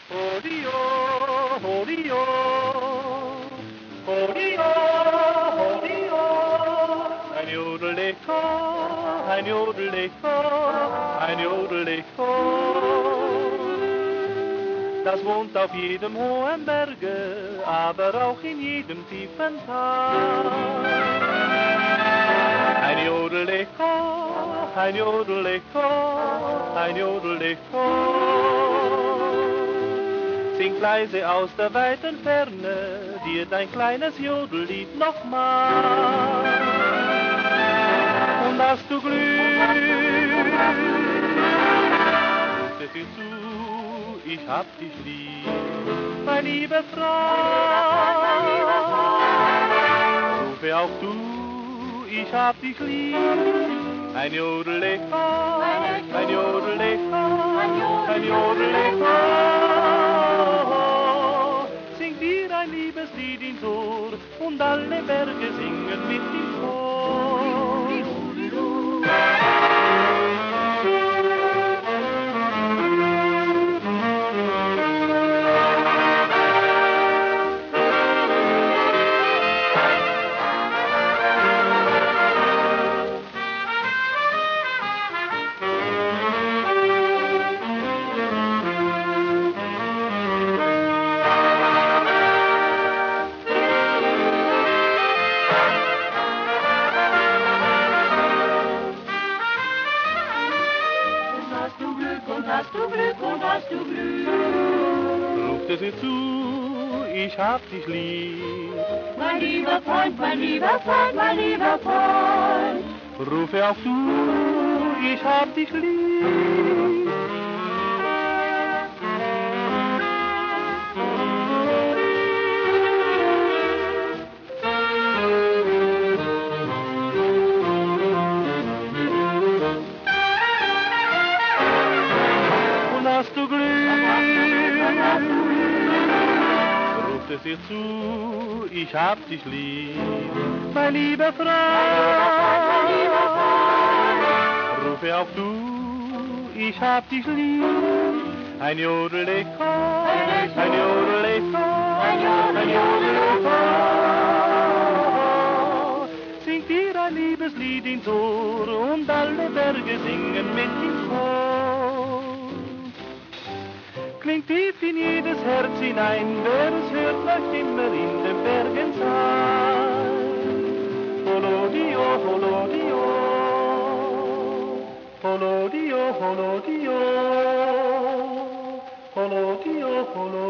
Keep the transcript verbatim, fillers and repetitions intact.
Hodio, hodio, hodio, hodio. Ein Jodelechor, ein Jodelechor, ein Jodelechor. Das wohnt auf jedem hohen Berge, aber auch in jedem tiefen Tal. Ein Jodelechor, ein Jodelechor, ein Jodelechor. Singt leise aus der weiten Ferne dir dein kleines Jodellied nochmal. Und hast du Glück, ruft es dir zu, ich hab dich lieb, mein lieber Freund. Rufe auch du, ich hab dich lieb, ein Jodelechor, ein Jodelechor, ein Jodelechor. Singt dir ein Liebeslied ins Ohr und alle Berge singen mit im Chor. Hast du Glück und hast du Glück. Ruft es ihr zu, ich hab dich lieb. Mein lieber Freund, mein lieber Freund, mein lieber Freund. Rufe auch du, ich hab dich lieb. Hast du Glück, ruft es ihr zu, ich hab dich lieb, mein lieber Freund. Rufe auch du, ich hab dich lieb, ein Jodelechor, ein Jodelechor, ein Jodelechor. Singt dir ein Liebeslied ins Ohr und alle Berge singen mit im Chor. Klingt tief in jedes Herz hinein, wer es hört, läuft immer in den Bergen sein. Holodio, holodio, holodio, holodio, holodio, holodio.